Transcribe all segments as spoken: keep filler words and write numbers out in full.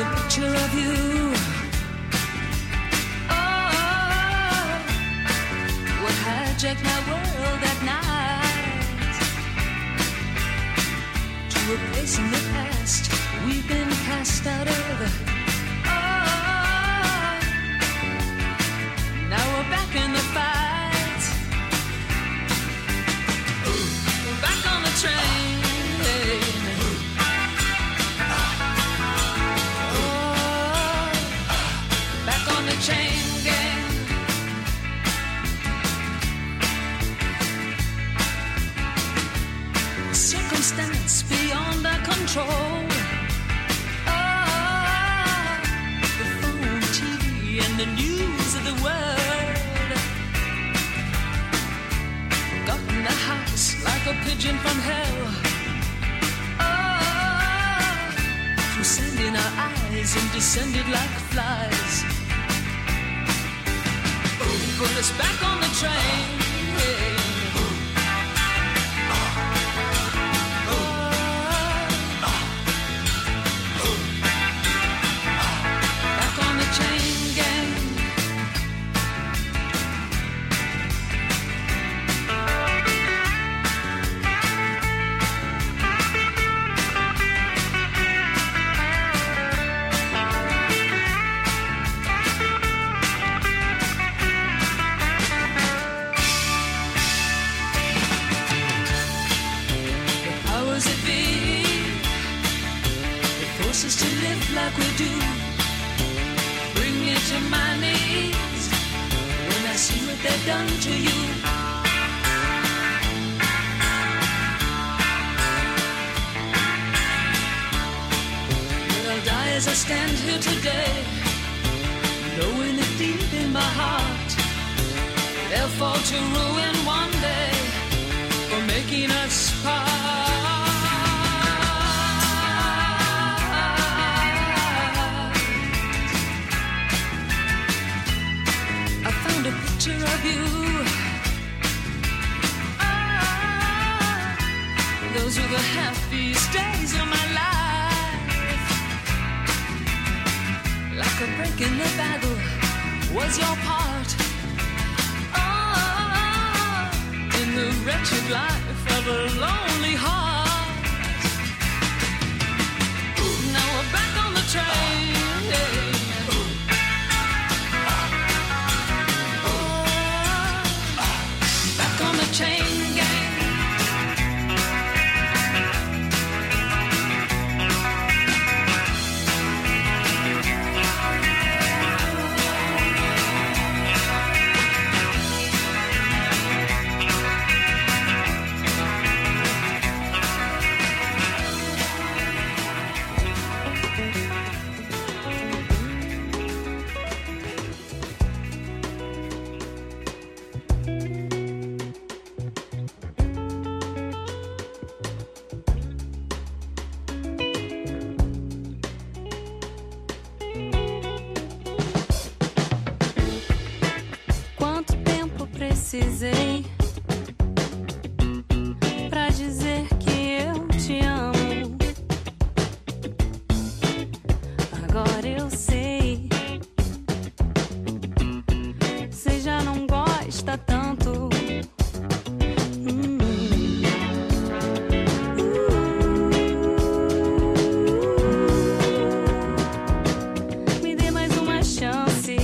a picture of you. Oh, what hijacked my world that night, to a place in the past we've been cast out of. Oh, now we're back in the fight. We're back on the train. Chain gang. Circumstance beyond our control. Oh, the phone, T V, and the news of the world got in the house like a pigeon from hell. Oh, through sand in our eyes and descended like flies. Put us back on the train. Yeah. Back on the chain gang. Like we do, bring me to my knees when I see what they've done to you. But I'll die as I stand here today, knowing it deep in my heart they'll fall to ruin one day for making us part. Of you. Ah, those were the happiest days of my life. Like a break in the battle was your part. Ah, in the wretched life of a lonely heart. Now we're back on the train. Yeah. Chain gang. Precisei pra dizer que eu te amo. Agora eu sei, você já não gosta tanto. Hum. Uh. Me dê mais uma chance.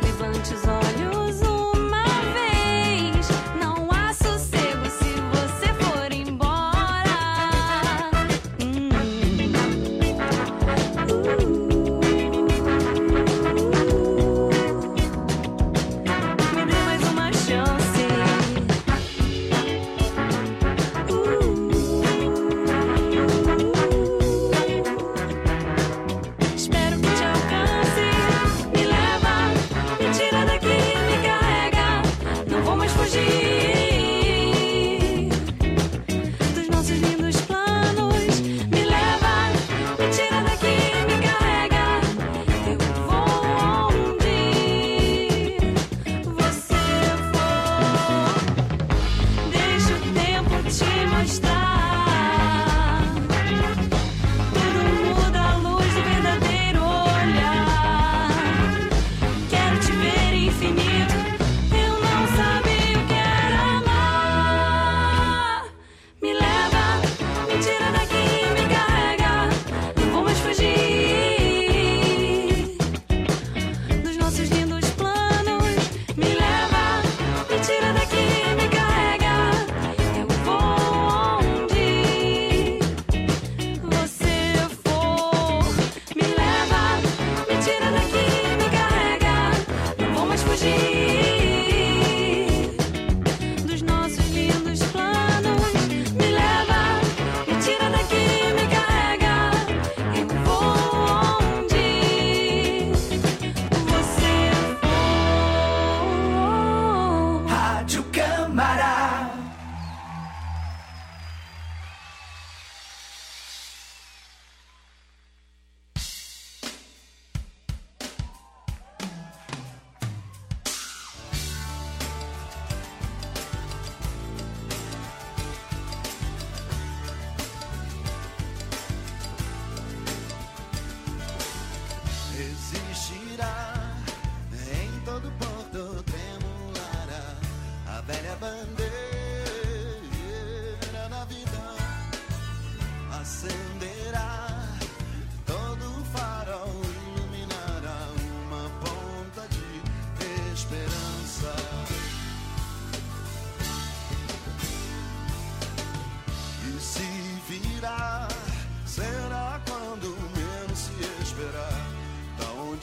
Levante os olhos uma vez, não há sossego se você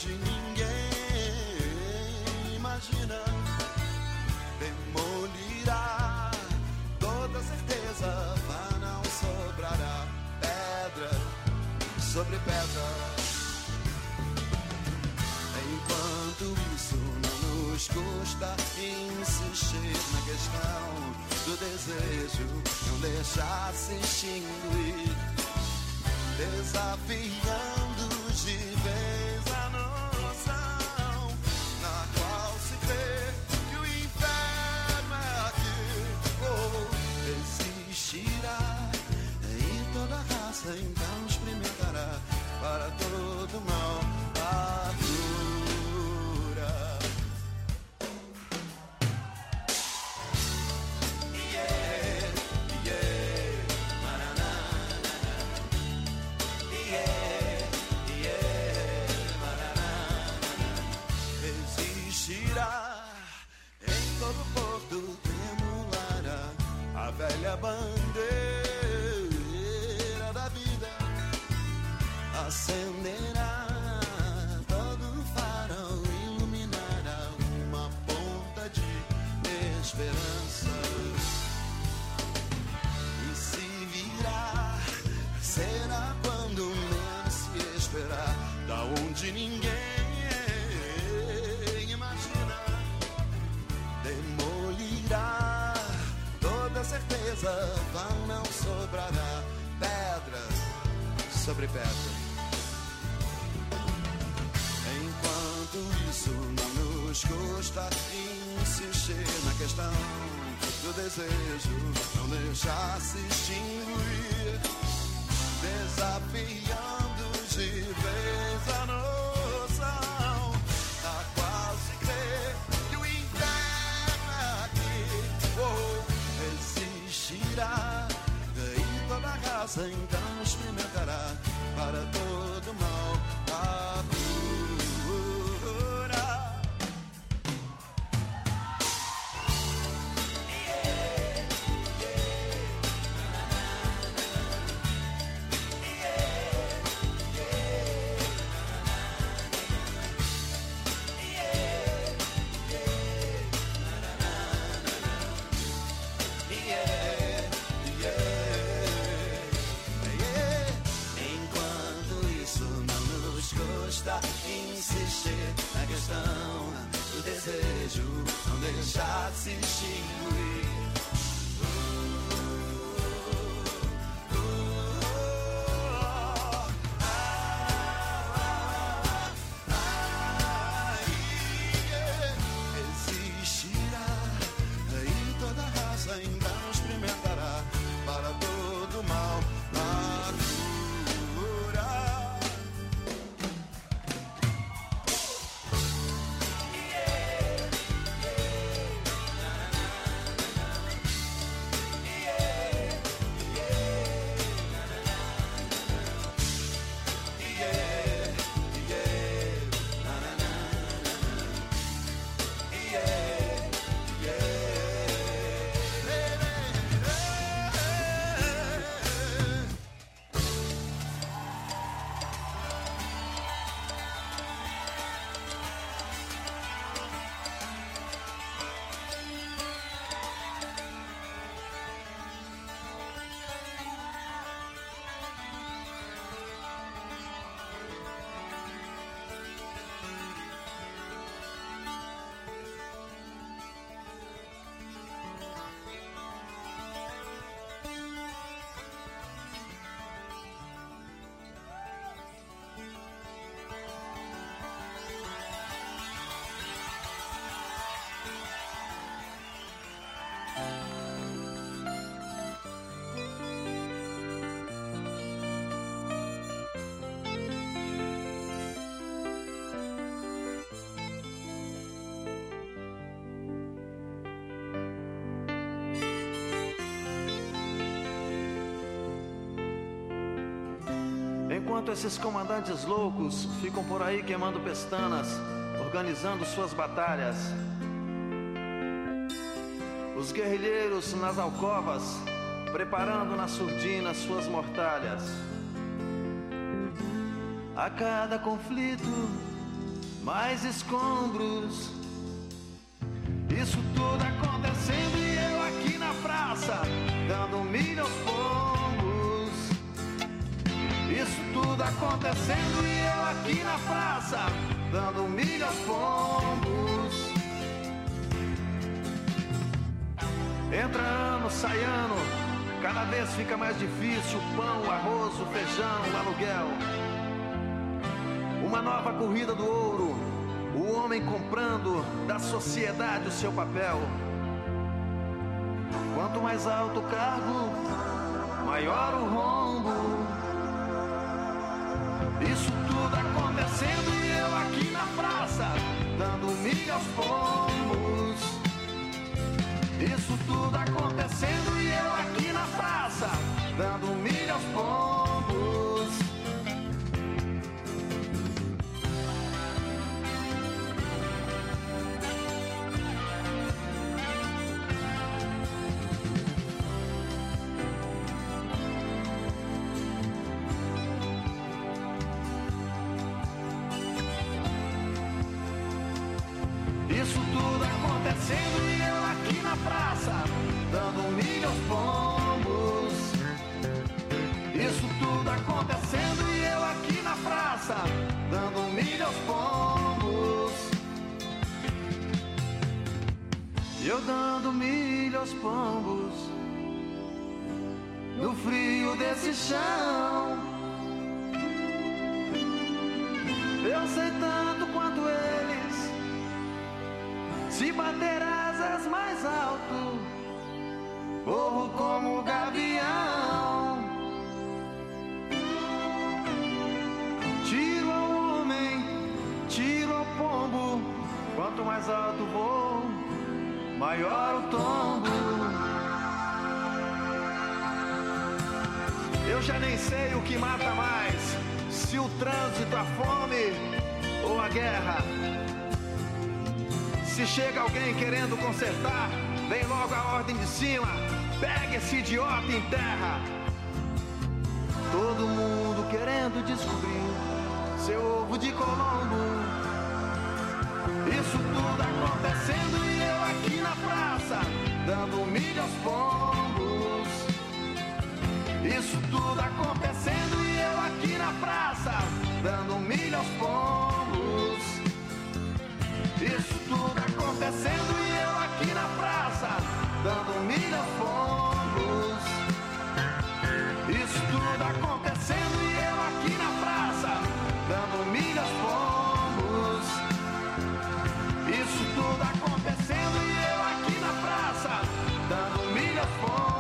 onde ninguém imagina. Demolirá toda certeza, mas não sobrará pedra sobre pedra. Enquanto isso não nos custa insistir na questão do desejo, não deixar se extinguir, desafiando de vez a noção na qual se vê que o inferno é aqui. Oh, existirá e toda raça então experimentará para todo mal a cura. Yeah, yeah, maranana. Yeah, yeah, maranana. Existirá em todo porto, tremulará a velha bandeira da vida, acenderá todo farol, iluminará uma ponta de esperança. E se virá, será quando menos se esperar, da onde ninguém imagina. Demolirá toda certeza, vão não sobrará pedra sobre pedra. Enquanto isso não nos custa insistir na questão do desejo, não deixar se extinguir, desafiando de vez a noção a qual se crê que o inferno é aqui. Oh, existirá e toda raça então experimentará para todo mal a cura. Yeah, yeah, yeah, insistir na questão do desejo, não deixar se extinguir. Existirá e toda raça então experimentará para todo mal a cura. Enquanto esses comandantes loucos ficam por aí queimando pestanas, organizando suas batalhas, os guerrilheiros nas alcovas, preparando na surdina suas mortalhas. A cada conflito mais escombros. Isso tudo acontecendo e eu aqui na praça, dando milho aos pombos. Isso tudo acontecendo e eu aqui na praça, dando milho aos pombos. Entra ano, sai ano, cada vez fica mais difícil o pão, o arroz, o feijão, o aluguel. Uma nova corrida do ouro, o homem comprando da sociedade o seu papel. Quanto mais alto o cargo, maior o rombo. Isso tudo acontecendo e eu aqui na praça, dando milho aos pombos. Isso tudo acontecendo e eu aqui na praça, dando milho aos pombos. Isso tudo acontecendo e eu aqui na praça, dando milho aos pombos. Isso tudo acontecendo e eu aqui na praça, dando milho aos pombos. E eu dando milho aos pombos, no frio desse chão. Eu sei tanto quanto eles, se bater asas mais alto, corro como o gavião. Tiro ao homem, tiro ao pombo, quanto mais alto vou, maior o tombo. Eu já nem sei o que mata mais, se o trânsito, a fome ou a guerra. Se chega alguém querendo consertar, vem logo a ordem de cima, pega esse idiota em terra. Todo mundo querendo descobrir seu ovo de Colombo. Isso tudo acontecendo e eu aqui na praça, dando milho aos pombos. Isso tudo acontecendo e eu aqui na praça, dando milho aos pombos. Isso tudo acontecendo e eu aqui na praça, dando milho aos pombos. Isso tudo acontecendo e eu aqui na praça, dando milho aos pombos. Isso tudo acontecendo e eu aqui na praça, dando milho aos pombos.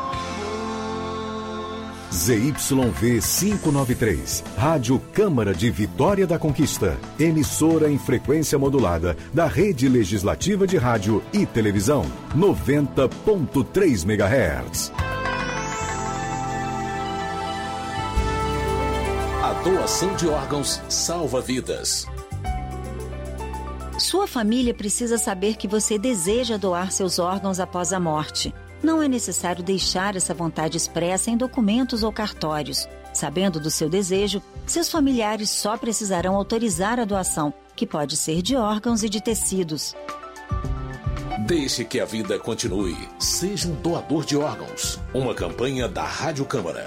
Z Y V quinhentos e noventa e três, Rádio Câmara de Vitória da Conquista, emissora em frequência modulada da Rede Legislativa de Rádio e Televisão, noventa ponto três megahertz. A doação de órgãos salva vidas. Sua família precisa saber que você deseja doar seus órgãos após a morte. Não é necessário deixar essa vontade expressa em documentos ou cartórios. Sabendo do seu desejo, seus familiares só precisarão autorizar a doação, que pode ser de órgãos e de tecidos. Deixe que a vida continue. Seja um doador de órgãos. Uma campanha da Rádio Câmara.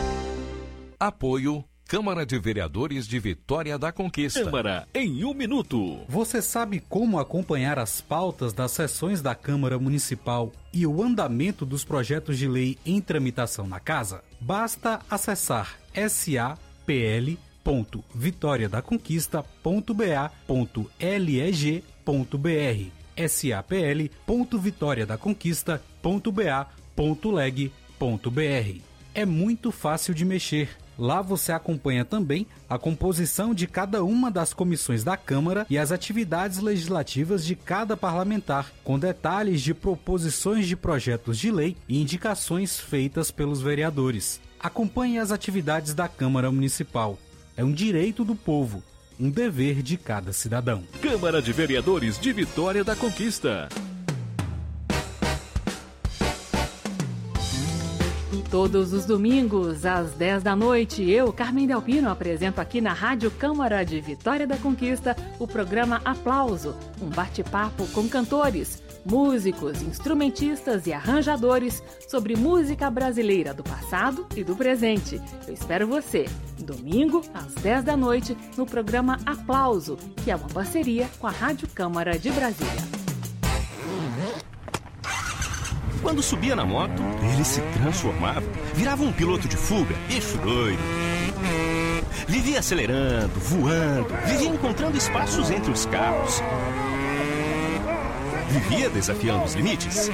Apoio Câmara de Vereadores de Vitória da Conquista. Câmara em um minuto. Você sabe como acompanhar as pautas das sessões da Câmara Municipal e o andamento dos projetos de lei em tramitação na casa? Basta acessar s a p l ponto vitória da conquista ponto b a ponto leg ponto b r, s a p l ponto vitória da conquista ponto b a ponto leg ponto b r. É muito fácil de mexer. Lá você acompanha também a composição de cada uma das comissões da Câmara e as atividades legislativas de cada parlamentar, com detalhes de proposições de projetos de lei e indicações feitas pelos vereadores. Acompanhe as atividades da Câmara Municipal. É um direito do povo, um dever de cada cidadão. Câmara de Vereadores de Vitória da Conquista. Todos os domingos, às dez da noite, eu, Carmen Delpino, apresento aqui na Rádio Câmara de Vitória da Conquista o programa Aplauso, um bate-papo com cantores, músicos, instrumentistas e arranjadores sobre música brasileira do passado e do presente. Eu espero você, domingo, às dez da noite, no programa Aplauso, que é uma parceria com a Rádio Câmara de Brasília. Quando subia na moto, ele se transformava, virava um piloto de fuga, bicho doido. Vivia acelerando, voando, vivia encontrando espaços entre os carros. Vivia desafiando os limites.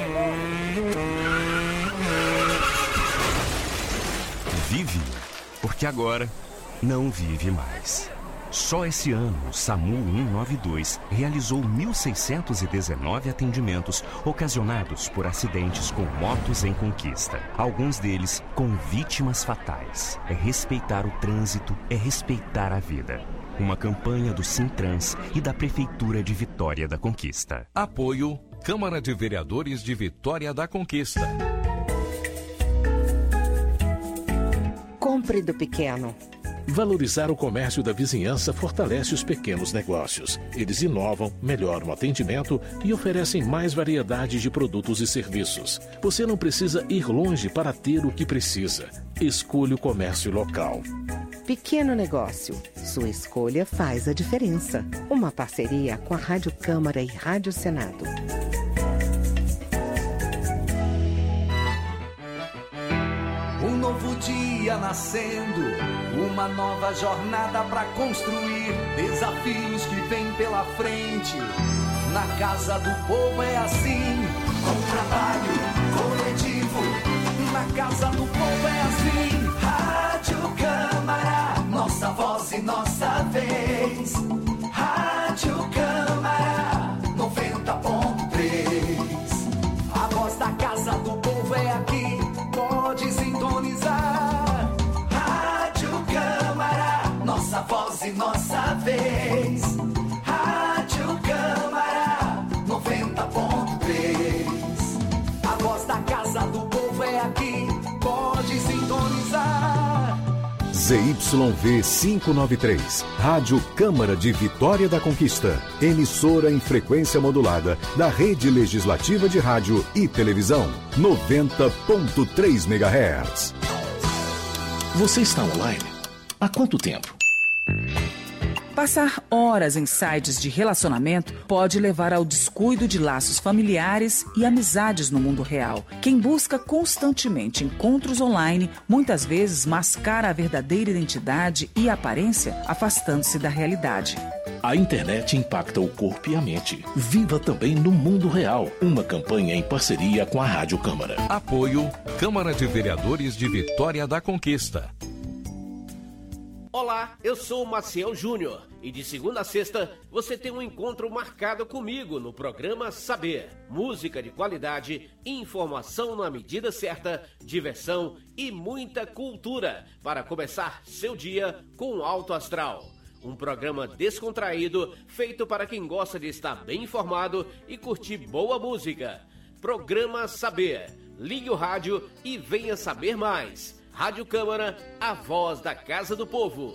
Vive, porque agora não vive mais. Só esse ano, o SAMU cento e noventa e dois realizou mil seiscentos e dezenove atendimentos ocasionados por acidentes com motos em conquista. Alguns deles com vítimas fatais. É respeitar o trânsito, é respeitar a vida. Uma campanha do Sintrans e da Prefeitura de Vitória da Conquista. Apoio Câmara de Vereadores de Vitória da Conquista. Compre do pequeno. Valorizar o comércio da vizinhança fortalece os pequenos negócios. Eles inovam, melhoram o atendimento e oferecem mais variedade de produtos e serviços. Você não precisa ir longe para ter o que precisa. Escolha o comércio local. Pequeno negócio. Sua escolha faz a diferença. Uma parceria com a Rádio Câmara e Rádio Senado. Um novo dia nascendo, uma nova jornada pra construir, desafios que vêm pela frente. Na casa do povo é assim, com trabalho coletivo. Na casa do povo é assim, Rádio Câmara, nossa voz e nossa vez. Rádio Câmara, noventa ponto três. A voz da casa do povo é aqui, pode sintonizar. Rádio Câmara, nossa voz e nossa vez. Rádio Câmara, noventa ponto três. A voz da casa do povo é aqui, pode sintonizar. Z Y V quinhentos e noventa e três, Rádio Câmara de Vitória da Conquista, emissora em frequência modulada da Rede Legislativa de Rádio e Televisão, noventa ponto três megahertz. Você está online? Há quanto tempo? Passar horas em sites de relacionamento pode levar ao descuido de laços familiares e amizades no mundo real. Quem busca constantemente encontros online, muitas vezes mascara a verdadeira identidade e aparência, afastando-se da realidade. A internet impacta o corpo e a mente. Viva também no mundo real. Uma campanha em parceria com a Rádio Câmara. Apoio Câmara de Vereadores de Vitória da Conquista. Olá, eu sou o Maciel Júnior e de segunda a sexta você tem um encontro marcado comigo no programa Saber. Música de qualidade, informação na medida certa, diversão e muita cultura para começar seu dia com alto astral. Um programa descontraído, feito para quem gosta de estar bem informado e curtir boa música. Programa Saber. Ligue o rádio e venha saber mais. Rádio Câmara, a voz da Casa do Povo.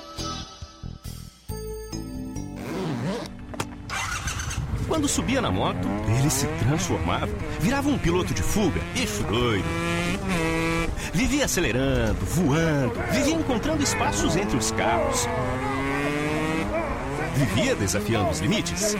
Quando subia na moto, ele se transformava, virava um piloto de fuga, bicho doido. Vivia acelerando, voando, vivia encontrando espaços entre os carros. Vivia desafiando os limites.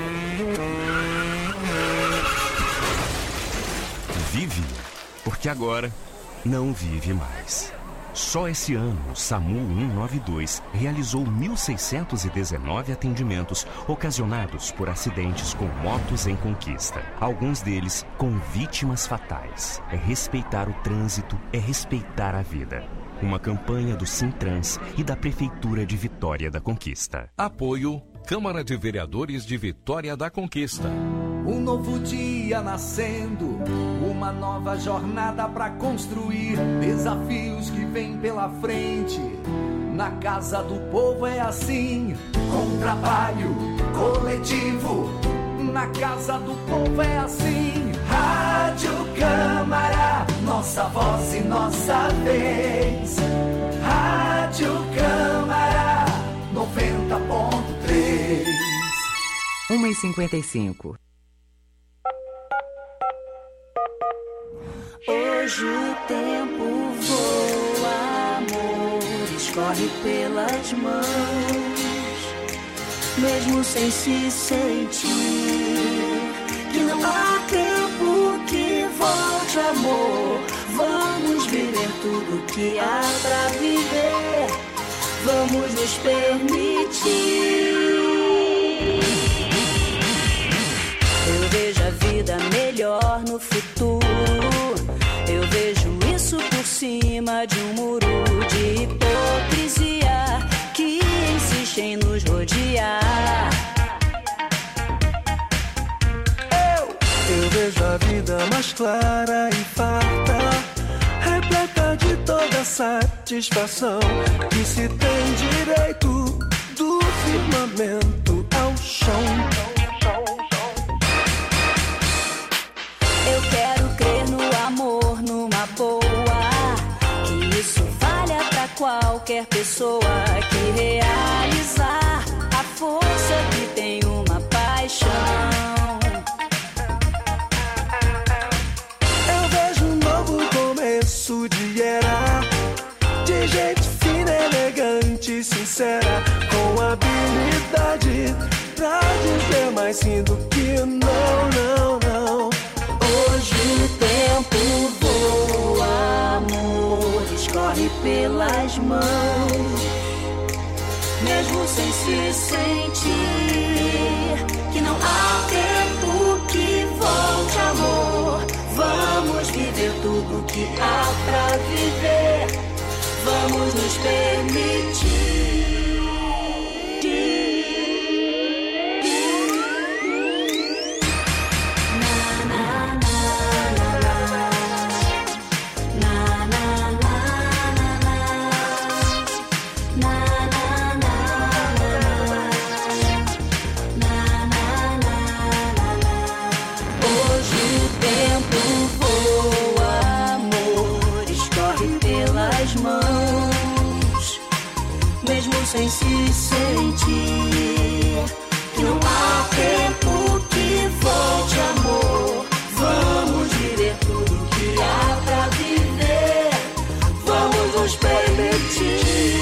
Vive, porque agora não vive mais. Só esse ano, o SAMU cento e noventa e dois realizou mil seiscentos e dezenove atendimentos ocasionados por acidentes com motos em conquista. Alguns deles com vítimas fatais. É respeitar o trânsito, é respeitar a vida. Uma campanha do Sintrans e da Prefeitura de Vitória da Conquista. Apoio Câmara de Vereadores de Vitória da Conquista. Um novo dia nascendo, uma nova jornada pra construir, desafios que vêm pela frente. Na casa do povo é assim, com trabalho coletivo. Na casa do povo é assim, Rádio Câmara, nossa voz e nossa vez. Rádio Câmara noventa ponto três. uma e cinquenta e cinco. Hoje o tempo voa, amores corre pelas mãos, mesmo sem se sentir que não há tempo que volte, amor. Vamos viver tudo que há pra viver, vamos nos permitir. Eu vejo a vida melhor no futuro, eu vejo isso por cima de um muro de hipocrisia que insiste em nos rodear. Eu, eu vejo a vida mais clara e farta, repleta de toda satisfação, que se tem direito do firmamento ao chão. Eu quero crer no amor, numa boa, que isso valha pra qualquer pessoa que realizar a força que tem uma paixão. Eu vejo um novo começo de era, de gente fina, elegante, sincera, com habilidade pra dizer mais sim do que não, não, não. Hoje o tempo voa, amores corre pelas mãos, mesmo sem se sentir que não há tempo que volte, amor. Vamos viver tudo que há pra viver, vamos nos permitir. Sem se sentir que não há tempo que volte, amor. Vamos viver tudo que há pra viver, vamos nos permitir.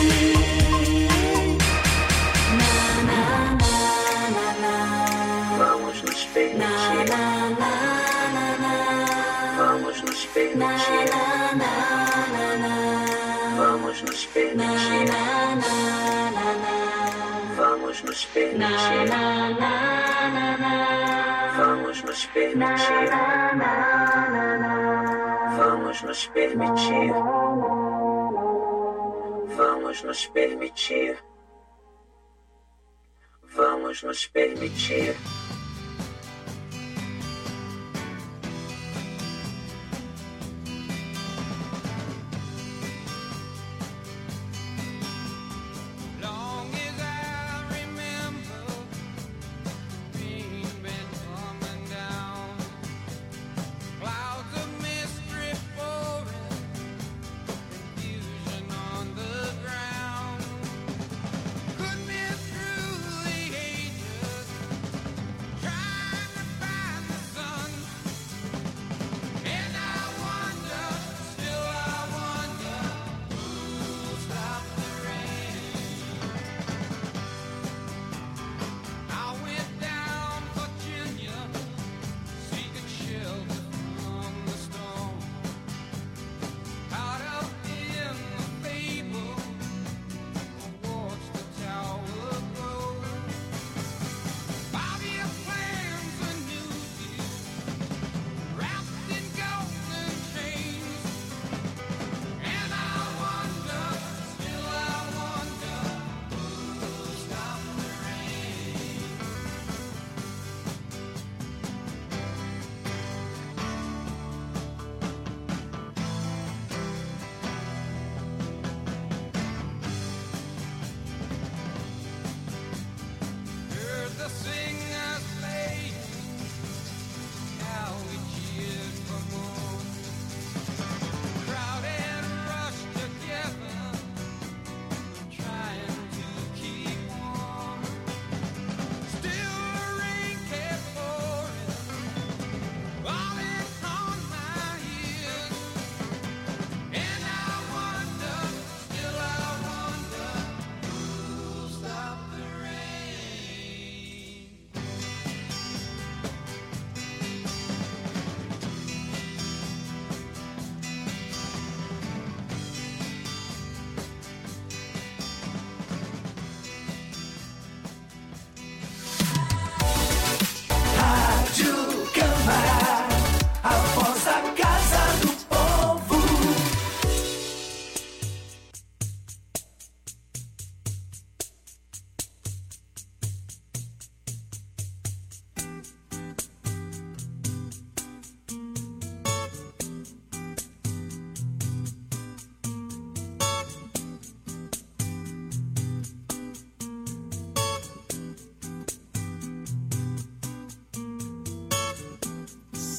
Na, na, na, na, na. Vamos nos permitir. Na, na, na, na, na. Vamos nos permitir. Na, na, na, na, na. Vamos nos permitir. Na, na, na. Vamos nos permitir. Na, na, na, na. Vamos nos permitir. Na, na, na, na. Vamos nos permitir. Vamos nos permitir. Vamos nos permitir.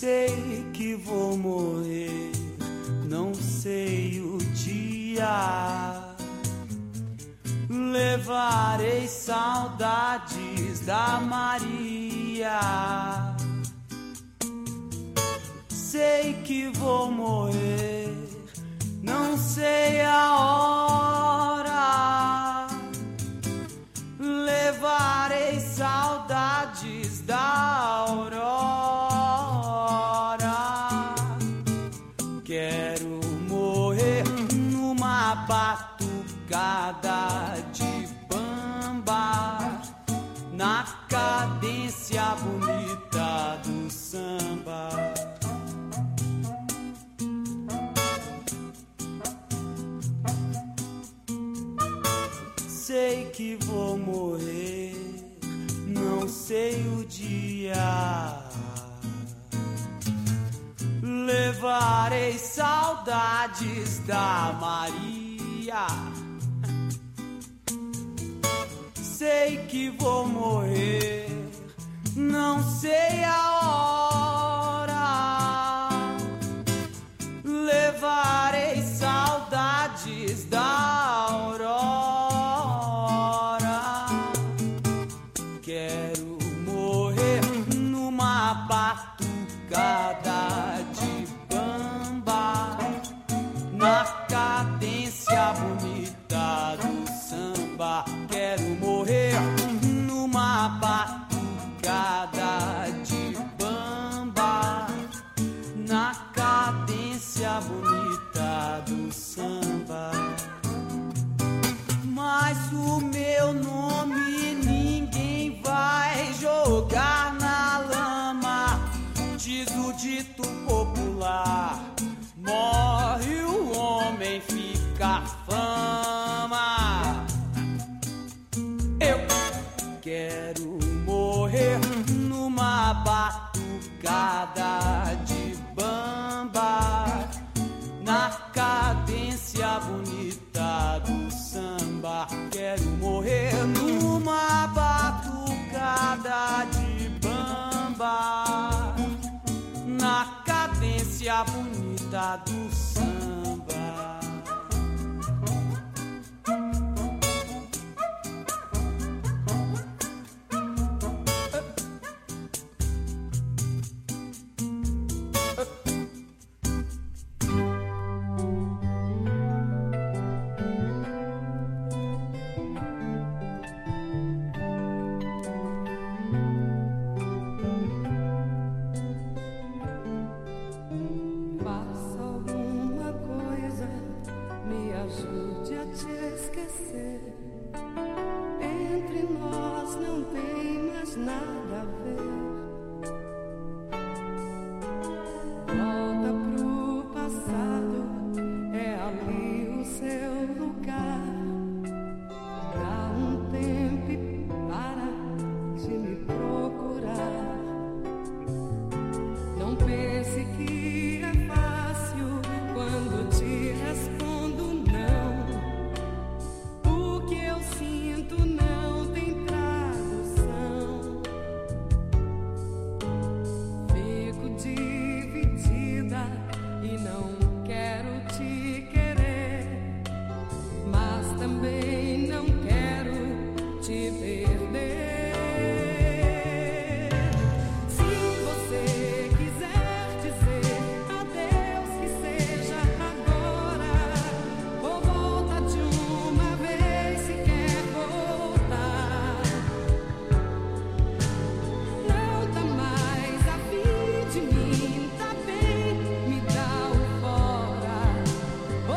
Sei que vou morrer, não sei o dia. Levarei saudades da Maria. Sei que vou morrer, não sei a hora. Levarei saudades da aurora. Quero morrer numa batucada de bamba, na cadência bonita do samba. Sei que vou morrer, não sei o dia. Levarei saudades da Maria. Sei que vou morrer, não sei a hora. Levarei saudades da aurora. Quero morrer numa batucada de bamba, na cadência bonita do samba. Quero morrer numa batucada de bamba, na cadência bonita do samba. Mas o meu nome ninguém vai jogar na lama. Diz o dito popular: morre o homem, fica a fama. Eu quero morrer numa batucada de bamba, na cadência bonita do samba. Quero morrer numa batucada de bamba, na cadência bonita do samba. De mim, tá bem, me dá o fora.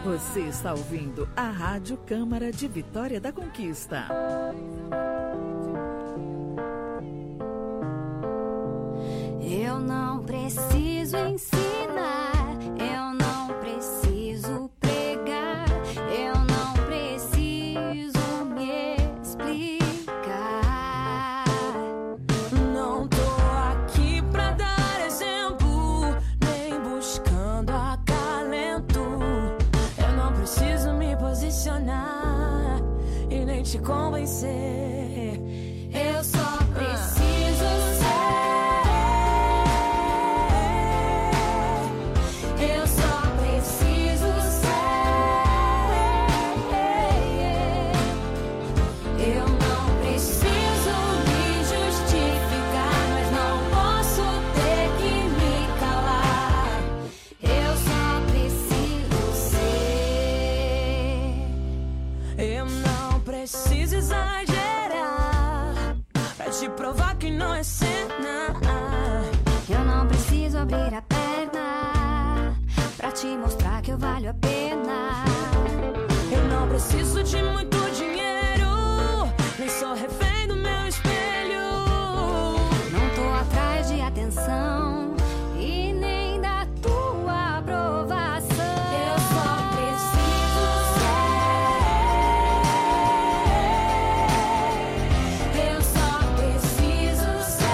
Você está ouvindo a Rádio Câmara de Vitória da Conquista. Eu não preciso ensinar, eu não preciso pregar, eu não preciso me explicar. Não tô aqui pra dar exemplo, nem buscando acalento. Eu não preciso me posicionar e nem te convencer. Eu só preciso ser. Eu só preciso ser. Eu não preciso me justificar, mas não posso ter que me calar. Eu só preciso ser. Eu não preciso exagerar pra te provar que não é cena. Eu não preciso abrir a perna pra te mostrar que eu valho a pena. Eu não preciso de muito dinheiro, nem sou refém do meu espelho. Não tô atrás de atenção e nem da tua aprovação. Eu só preciso ser. Eu só preciso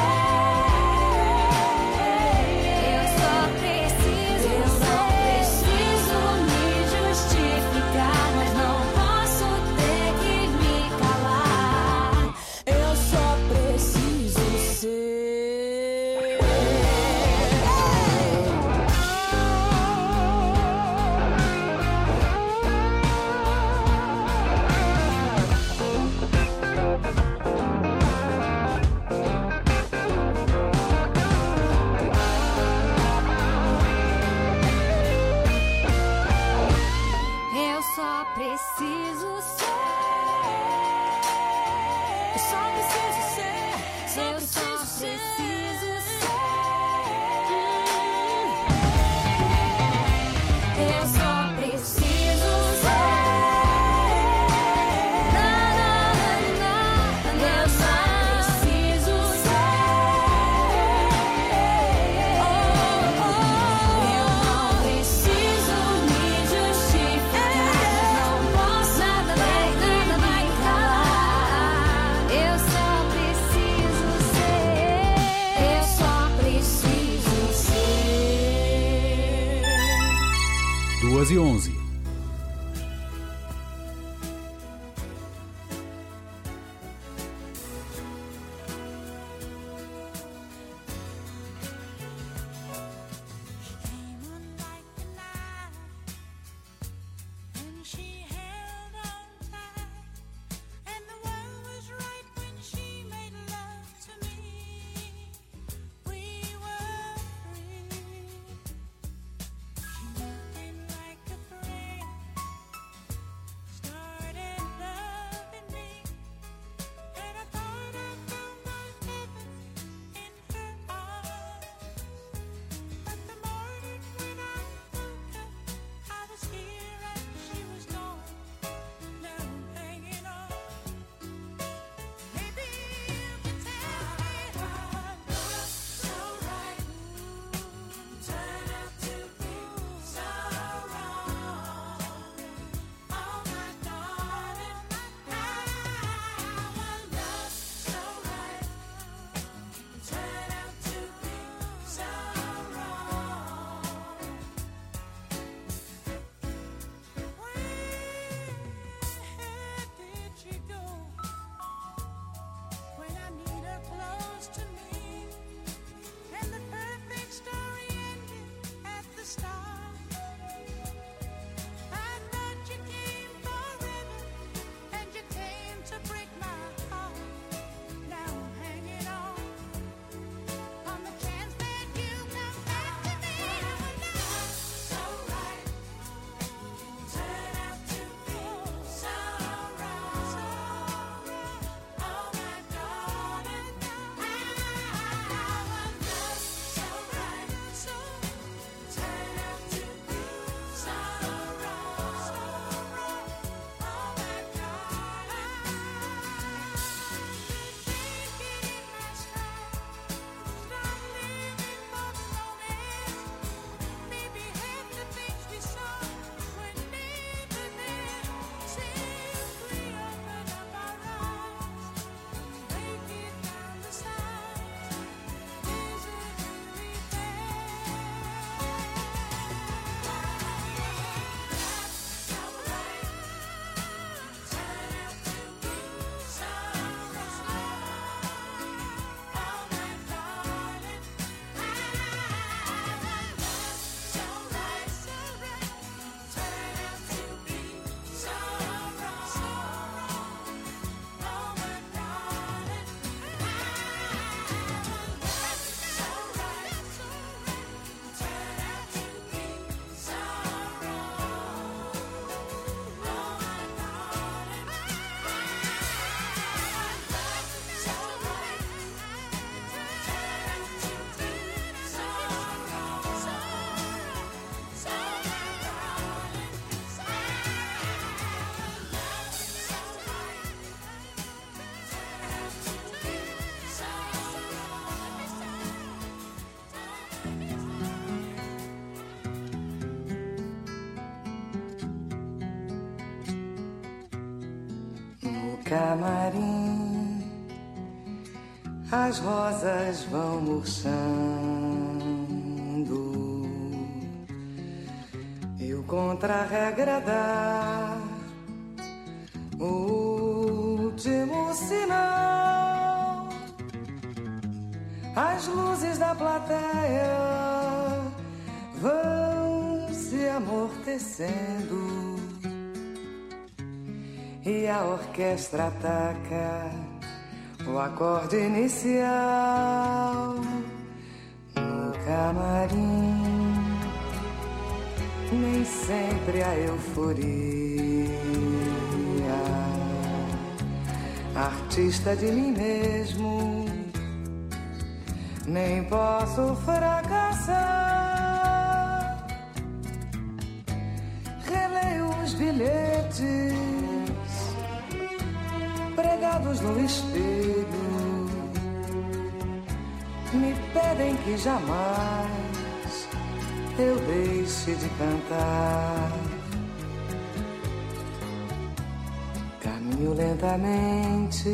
ser. Eu só preciso, eu só preciso me justificar, mas não posso ter que me calar. Eu só preciso ser. Eu só preciso ser. Eu só preciso ser. Eu só preciso ser. Eu só preciso ser. Na, na, na, na. Eu só preciso ser. Oh, oh. Eu não preciso me justificar, não posso nada mais, nada mais calar. Eu só preciso ser. Eu só preciso ser. duas e onze. And she held on tight, and the world was right when she made love to me. We were free. She moved in like a friend. camarim as rosas vão murchando e o contra-regra dá o último sinal. As luzes da plateia vão se amortecendo e a orquestra ataca o acorde inicial. No camarim nem sempre a euforia, artista de mim mesmo, nem posso fracassar. Releio os bilhetes pregados no espelho, me pedem que jamais eu deixe de cantar. Caminho lentamente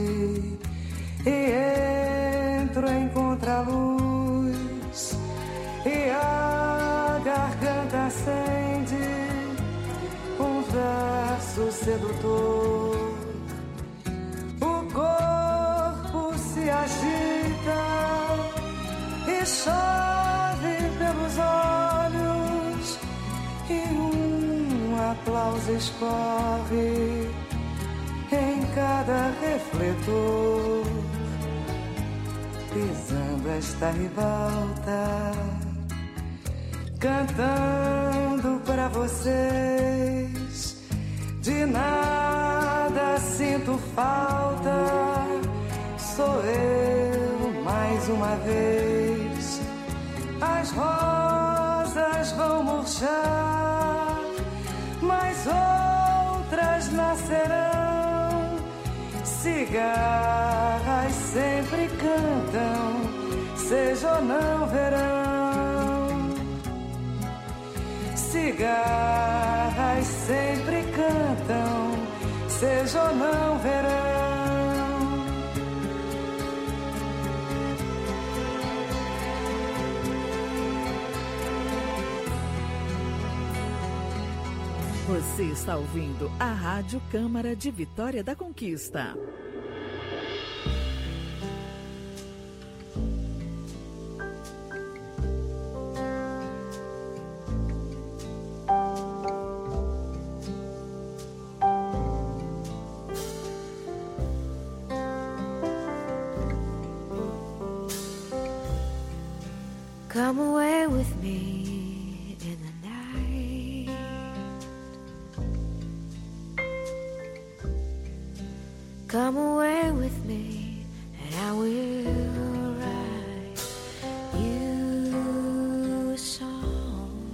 e entro em contraluz e a garganta acende um verso sedutor. O corpo se agita e chove pelos olhos e um aplauso escorre em cada refletor, pisando esta ribalta, cantando pra vocês. De nada sinto falta, sou eu mais uma vez. As rosas vão murchar, mas outras nascerão. Cigarras sempre cantam, seja ou não verão. Cigarras sempre cantam, seja ou não verão. Você está ouvindo a Rádio Câmara de Vitória da Conquista. Come away with me in the night. Come away with me and I will write you a song.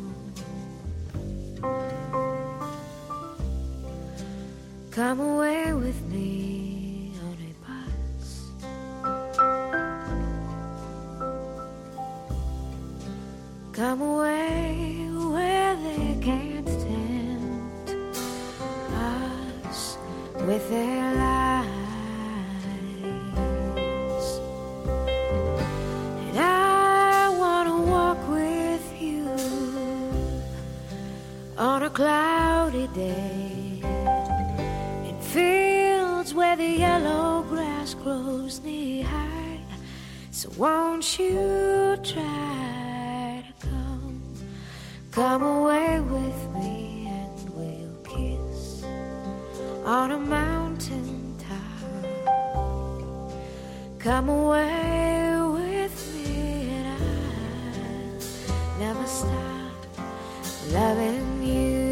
Come away with me on a bus. Come away where they can't tempt us with their lies. And I want to walk with you on a cloudy day in fields where the yellow grass grows knee high. So won't you try? Come away with me and we'll kiss on a mountain top. Come away with me and I'll never stop loving you.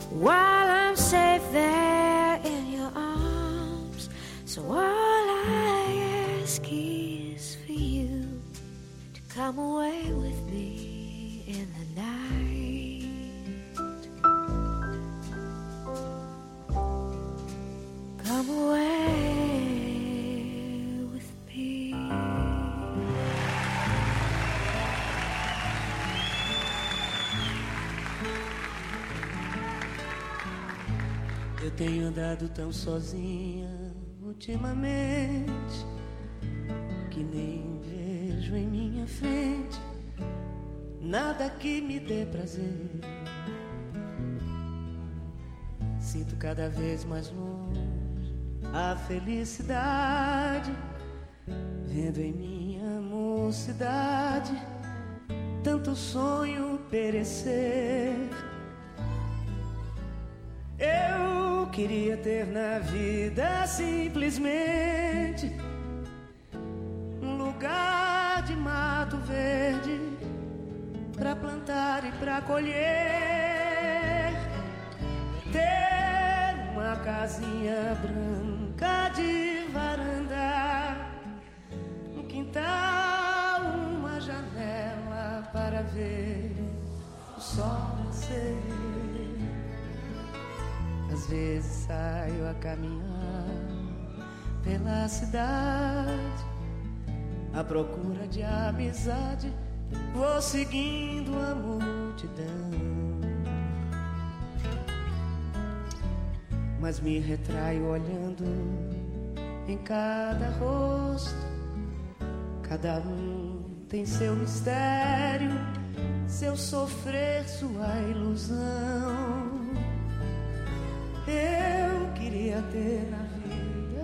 while I'm safe there in your arms. So all I ask is for you to come away with me in the night. Come away with me. Eu tenho andado tão sozinha ultimamente que nem vejo em minha frente nada que me dê prazer. Sinto cada vez mais longe a felicidade, vendo em minha mocidade tanto sonho perecer. Eu queria ter na vida simplesmente um lugar de mato verde pra plantar e pra colher, ter uma casinha branca de varanda, um quintal, uma janela para ver o sol nascer. Às vezes saio a caminhar pela cidade à procura de amizade, vou seguindo a multidão, mas me retraio olhando em cada rosto. Cada um tem seu mistério, seu sofrer, sua ilusão. Eu queria ter na vida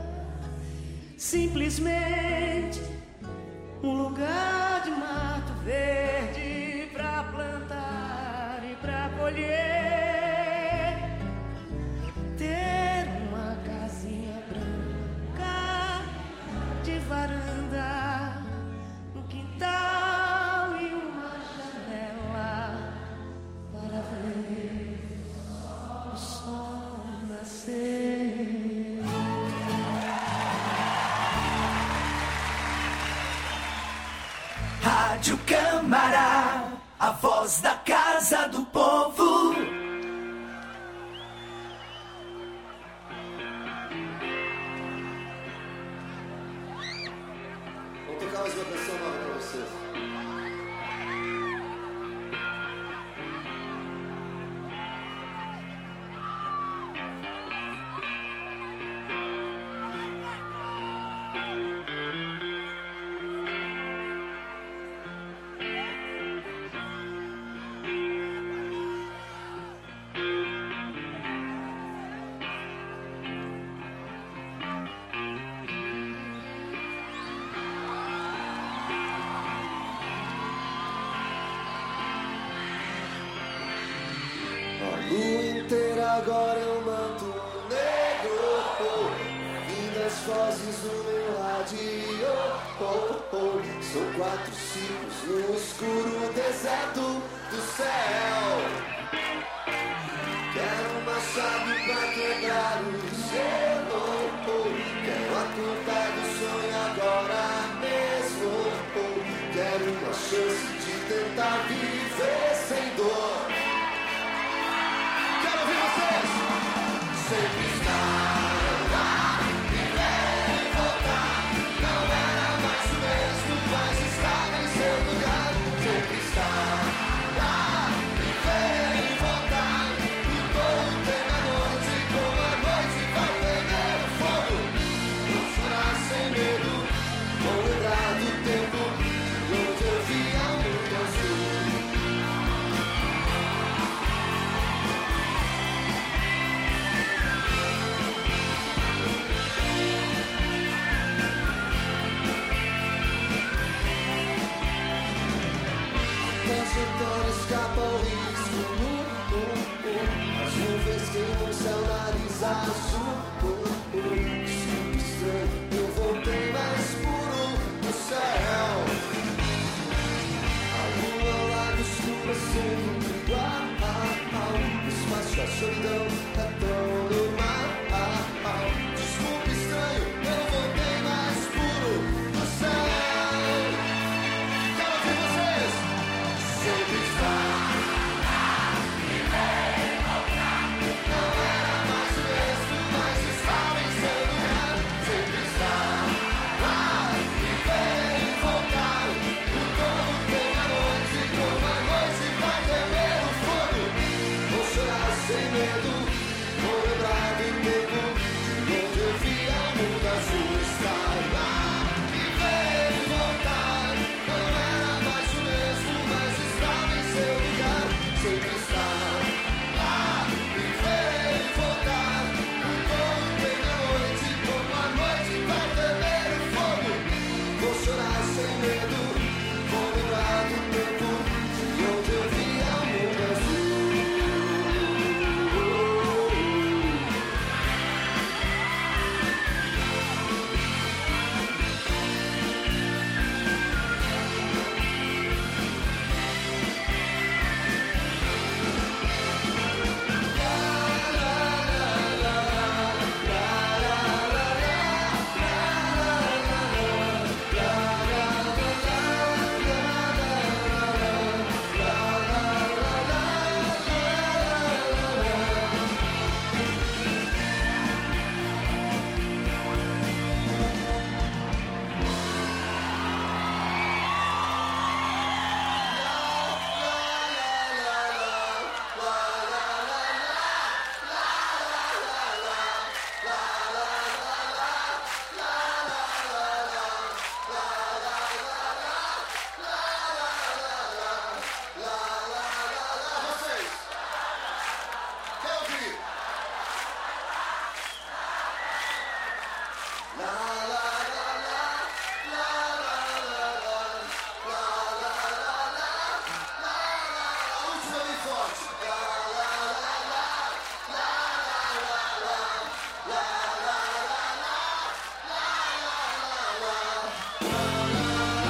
simplesmente um lugar de mato verde pra plantar e pra colher, ter uma casinha branca de varanda, um quintal e uma janela para ver o sol nascer. Rádio Câmara, a voz da Casa do Povo. Vou tocar mais uma canção nova pra vocês. Agora eu manto negro, e nas vozes do meu rádio, oh, oh. São quatro ciclos no escuro deserto do céu. Quero uma chave pra quebrar o gelo, oh. Quero acordar do sonho agora mesmo, oh. Quero uma chance de tentar viver sem dor. Sempre estava, viver e voltar. Não era mais o mesmo, mas estava em seu lugar. Sempre estava, viver e voltar. E todo tem a noite, como a noite vai pegar o fogo. Não chorar sem medo, vou lembrar do tempo onde eu via o mundo azul. Escapa o risco, uh, uh, uh. As nuvens queimam o céu, nariz azul, uh, uh. Escuro estranho, eu voltei mais puro do céu. A lua lá no sul é sempre igual. O espaço solidão é tão normal. Desculpe, estranho, eu voltei mais puro do céu. Quero ouvir vocês. Sempre está. Não era mais o mesmo, mas estava em seu lugar. Sempre está lá e vem voltar. O como tem a noite, como a noite vai temer o fogo. Vou chorar sem medo, vou lembrar do tempo onde eu via o mundo azul estar lá e vem voltar. Não era mais o mesmo, mas estava em seu lugar. Sempre está lá e vem voltar. O como tem a noite, como a noite vai temer o fogo. Vou chorar sem medo, vou lembrar do tempo onde eu via o mundo azul. Vocês, quer ouvir? La la la la, la la la la, la la la la, la la. A última bem forte. La la la la, la la la la, la la la la, la la la la.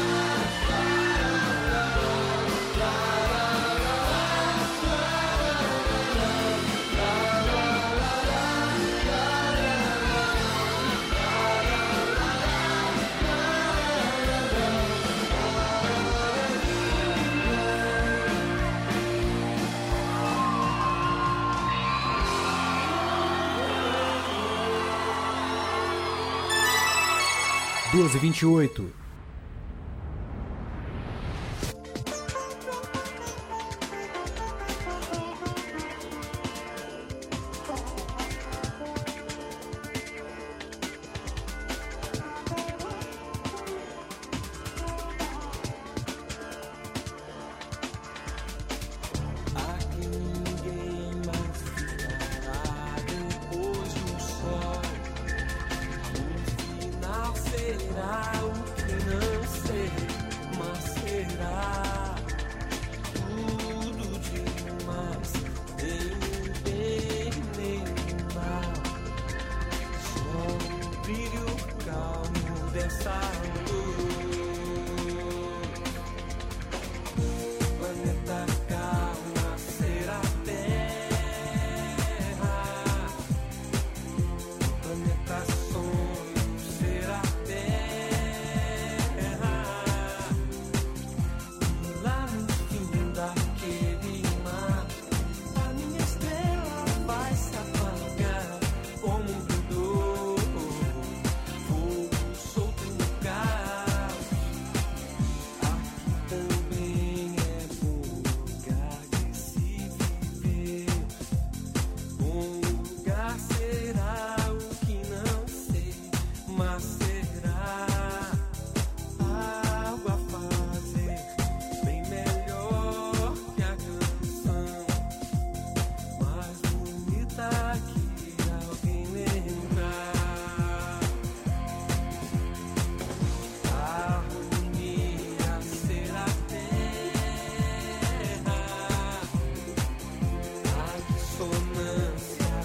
duas e vinte e oito. Aqui ninguém mais ficará depois do sol. No final será o que não sei, mas será tudo demais. Nem o bem, nem o mal. Só o brilho calmo dessa luz. Planeta calma será terra. Planeta sonho será terra. E lá no fim daquele mar, a minha estrela vai se apagar como um pudor, fogo solto no caos. Aqui também é bom lugar de se viver. Bom lugar será o que não sei, mas será algo a fazer bem melhor que a canção mais bonita que alguém lembrar. A harmonia será terra, a dissonância